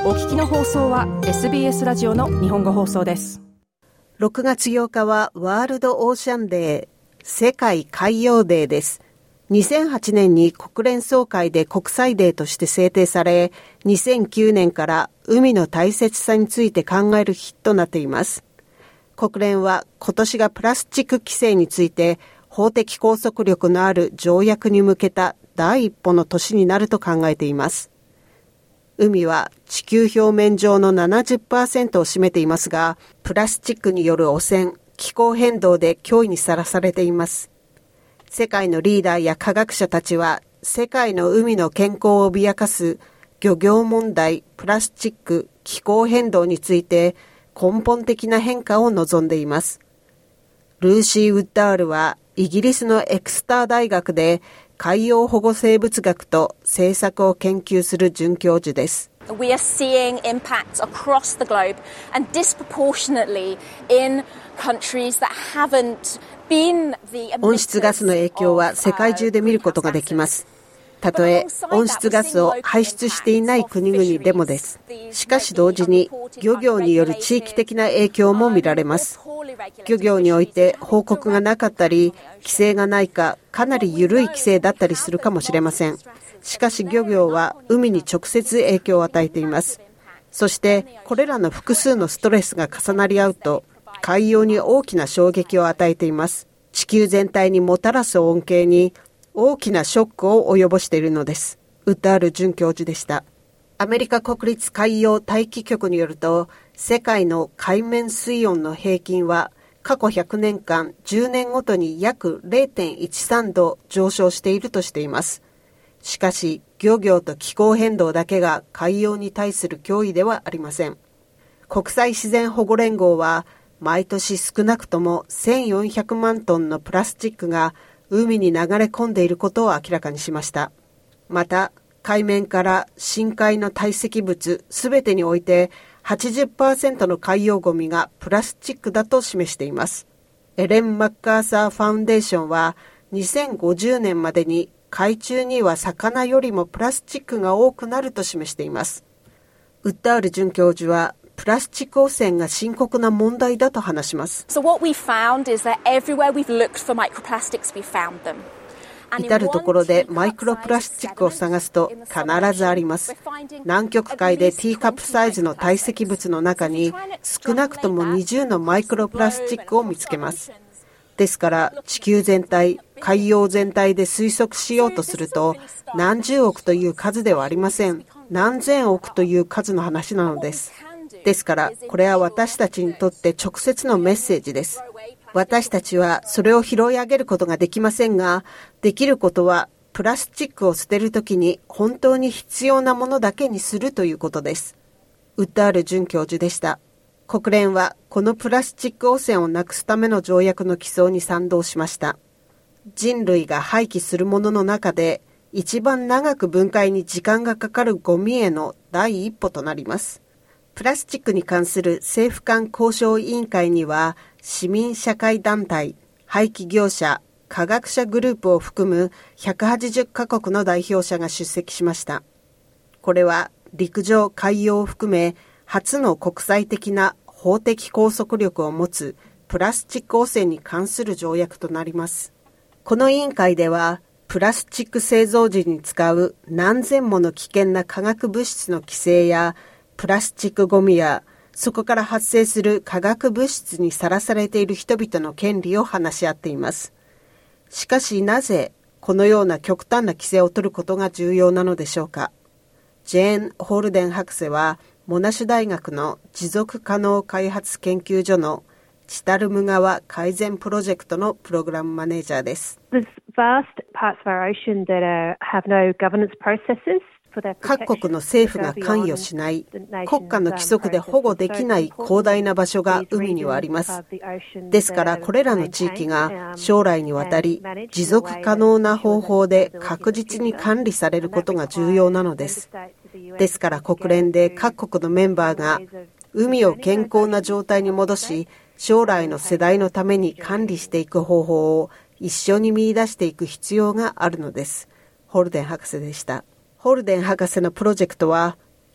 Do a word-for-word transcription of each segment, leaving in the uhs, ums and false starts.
お聞きの放送は エスビーエス ラジオの日本語放送です。 ろくがつようかはワールドオーシャンデー、世界海洋デーです。にせんはちねんに国連総会で国際デーとして制定され、にせんきゅうねんから海の大切さについて考える日となっています。国連は今年がプラスチック規制について法的拘束力のある条約に向けた第一歩の年になると考えています。海は地球表面上の ななじゅっパーセント を占めていますが、プラスチックによる汚染、気候変動で脅威にさらされています。世界のリーダーや科学者たちは、世界の海の健康を脅かす漁業問題、プラスチック、気候変動について根本的な変化を望んでいます。ルーシー・ウッダールは、イギリスのエクスター大学で海洋保護生物学と政策を研究する准教授です。 We are seeing impacts across the globe and disproportionately in countries that haven't been the 温室ガスの影響は世界中で見ることができます。たとえ温室ガスを排出していない国々でもです。しかし同時に漁業による地域的な影響も見られます。漁業において報告がなかったり、規制がないか、かなり緩い規制だったりするかもしれません。しかし漁業は海に直接影響を与えています。そしてこれらの複数のストレスが重なり合うと、海洋に大きな衝撃を与えています。地球全体にもたらす恩恵に大きなショックを及ぼしているのです。ウッダール准教授でした。アメリカ国立海洋大気局によると、世界の海面水温の平均は過去ひゃくねんかんじゅうねんごとに約 れいてんいちさん 度上昇しているとしています。しかし、漁業と気候変動だけが海洋に対する脅威ではありません。国際自然保護連合は、毎年少なくともせんよんひゃくまんトンのプラスチックが海に流れ込んでいることを明らかにしました。また、海面から深海の堆積物すべてにおいて はちじゅっパーセント の海洋ゴミがプラスチックだと示しています。エレン・マッカーサー・ファウンデーションはにせんごじゅうねんまでに海中には魚よりもプラスチックが多くなると示しています。ウッダール准教授はプラスチック汚染が深刻な問題だと話します。 So what we found is that everywhere we've looked for microplastics, we found them. 至るところでマイクロプラスチックを探すと必ずあります。南極海でティーカップサイズの堆積物の中に少なくともにじゅうのマイクロプラスチックを見つけます。ですから地球全体、海洋全体で推測しようとすると何十億という数ではありません。何千億という数の話なのです。ですからこれは私たちにとって直接のメッセージです。私たちはそれを拾い上げることができませんが、できることはプラスチックを捨てるときに本当に必要なものだけにするということです。ウッダール准教授でした。国連はこのプラスチック汚染をなくすための条約の起草に賛同しました。人類が廃棄するものの中で一番長く分解に時間がかかるゴミへの第一歩となります。プラスチックに関する政府間交渉委員会には市民社会団体、廃棄業者、科学者グループを含むひゃくはちじゅっかこくの代表者が出席しました。これは陸上、海洋を含め初の国際的な法的拘束力を持つプラスチック汚染に関する条約となります。この委員会ではプラスチック製造時に使う何千もの危険な化学物質の規制やプラスチックゴミやそこから発生する化学物質にさらされている人々の権利を話し合っています。しかしなぜこのような極端な規制を取ることが重要なのでしょうか。ジェーン・ホールデン博士はモナシュ大学の持続可能開発研究所のチタルム川改善プロジェクトのプログラムマネージャーです。 There's vast parts of our ocean that are, have no governance processes. 各国の政府が関与しない、国家の規則で保護できない広大な場所が海にはあります。ですからこれらの地域が将来にわたり持続可能な方法で確実に管理されることが重要なのです。ですから国連で各国のメンバーが海を健康な状態に戻し、将来の世代のために管理していく方法を一緒に見出していく必要があるのです。ホルデン博士でした。ホルデン博士のプロジェクトは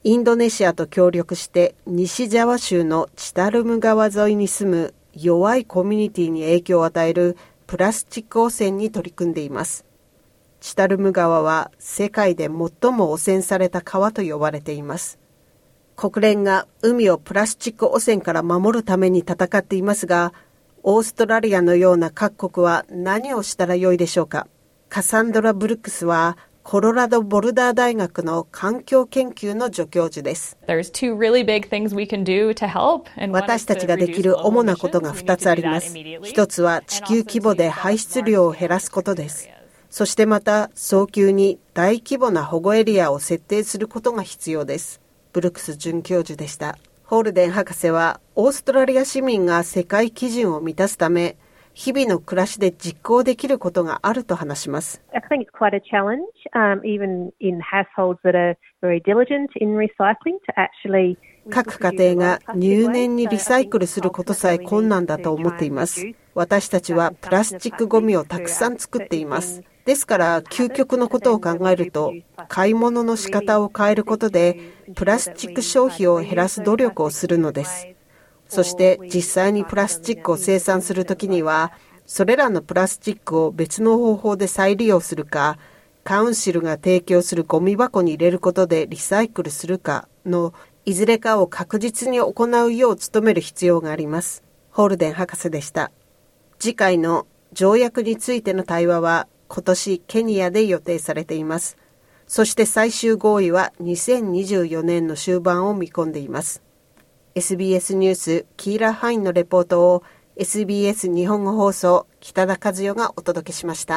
インドネシアと協力して西ジャワ州のチタルム川沿いに住む弱いコミュニティに影響を与えるプラスチック汚染に取り組んでいます。チタルム川は世界で最も汚染された川と呼ばれています。国連が海をプラスチック汚染から守るために戦っていますが、オーストラリアのような各国は何をしたらよいでしょうか。カサンドラ・ブルックスはコロラドボルダー大学の環境研究の助教授です。 私たちができる主なことがふたつあります。一つは地球規模で排出量を減らすことです。そしてまた早急に大規模な保護エリアを設定することが必要です。ブルックス准教授でした。ホールデン博士はオーストラリア市民が世界基準を満たすため、日々の暮らしで実行できることがあると話します。 I think it's quite a challenge, um, even in households that are very diligent in recycling to actually 各家庭が入念にリサイクルすることさえ困難だと思っています。私たちはプラスチックゴミをたくさん作っています。ですから究極のことを考えると、買い物の仕方を変えることでプラスチック消費を減らす努力をするのです。そして実際にプラスチックを生産するときには、それらのプラスチックを別の方法で再利用するか、カウンシルが提供するゴミ箱に入れることでリサイクルするかのいずれかを確実に行うよう努める必要があります。ホールデン博士でした。次回の条約についての対話は今年ケニアで予定されています。そして最終合意はにせんにじゅうよねんの終盤を見込んでいます。エスビーエス ニュースキーラ・ハインのレポートを エスビーエス 日本語放送北田和代がお届けしました。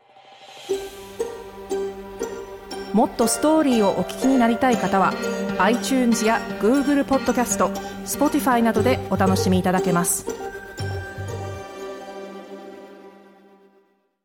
もっとストーリーをお聞きになりたい方は iTunes や Google ポッドキャスト、Spotify などでお楽しみいただけます。